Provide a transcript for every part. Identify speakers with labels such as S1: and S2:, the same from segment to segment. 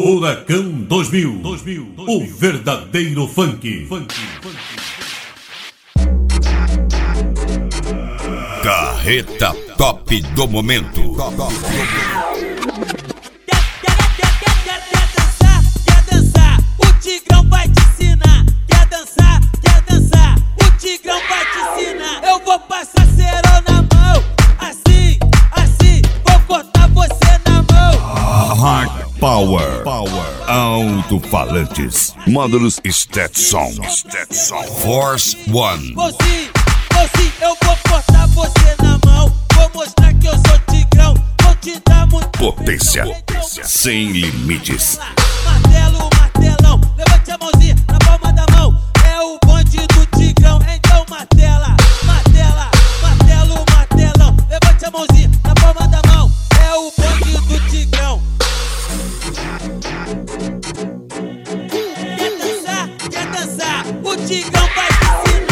S1: Furacão 2000, o verdadeiro funk.
S2: Carreta top do momento.
S3: Quer dançar, o Tigrão vai te ensinar. Quer dançar, o Tigrão vai te ensinar. Eu vou passar cerol na mão, assim, vou cortar você na mão.
S2: Hard Power, alto-falantes, módulos Stetson, Force One.
S3: Vou sim, eu vou cortar você na mão. Vou mostrar que eu sou Tigrão, vou te dar muito
S2: Potência sem limites.
S3: Martelão, levante a mãozinha na palma da mão. É o bonde do Tigrão, então martelão. Levante a mãozinha na palma da mão. É o bonde do Tigrão. Quer dançar, o Tigrão vai te ensinar.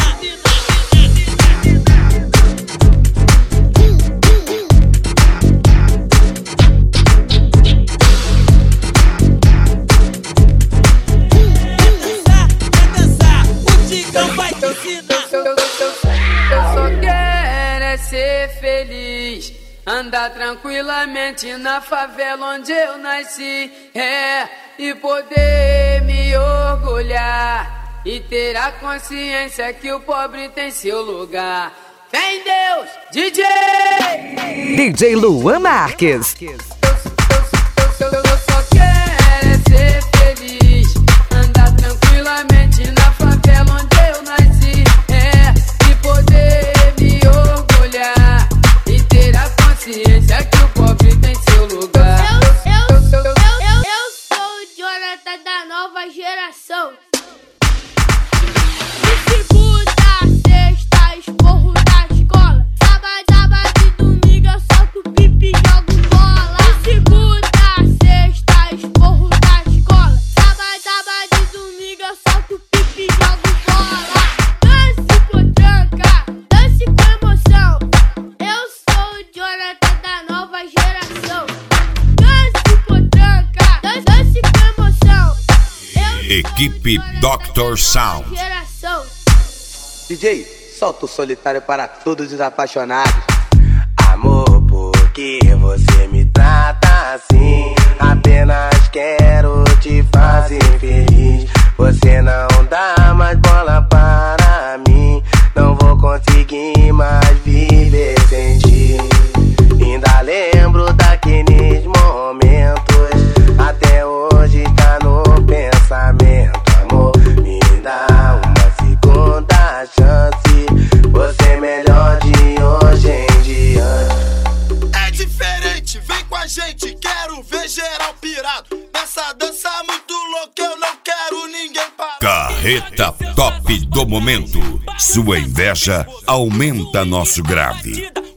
S4: Eu só quero é ser feliz, andar tranquilamente na favela onde eu nasci, e poder me orgulhar e ter a consciência que o pobre tem seu lugar. Fé em Deus, DJ!
S5: DJ Luan Marques.
S4: Eu só quero é ser feliz, andar tranquilamente na favela onde eu nasci, e poder me orgulhar e ter a consciência que o pobre tem seu lugar.
S6: Eu sou o Jonathan da nova geração. De segunda a sexta, esporro da escola. Sábado e domingo eu solto pipi e jogo bola. De segunda a sexta, esporro da escola. Sábado e domingo eu solto pipi e jogo bola. Dance com tranca, dance com emoção. Eu sou o Jonathan da nova geração. Dance com tranca, dance com emoção.
S2: Equipe Dr. Sound.
S6: Geração.
S7: DJ, solta o solitário para todos os apaixonados. Amor, por que você me trata assim? Apenas quero te fazer feliz. Você não dá mais bola para mim. Não vou conseguir mais viver sem ti. Ainda lembro daqueles momentos, até hoje tá no pensamento. Amor, me dá uma segunda chance. Você é melhor de hoje em diante.
S8: É diferente, vem com a gente, quero ver geral pirado. Nessa dança muito louca, eu não quero ninguém parar.
S2: Carreta top do momento. Sua inveja aumenta nosso grave.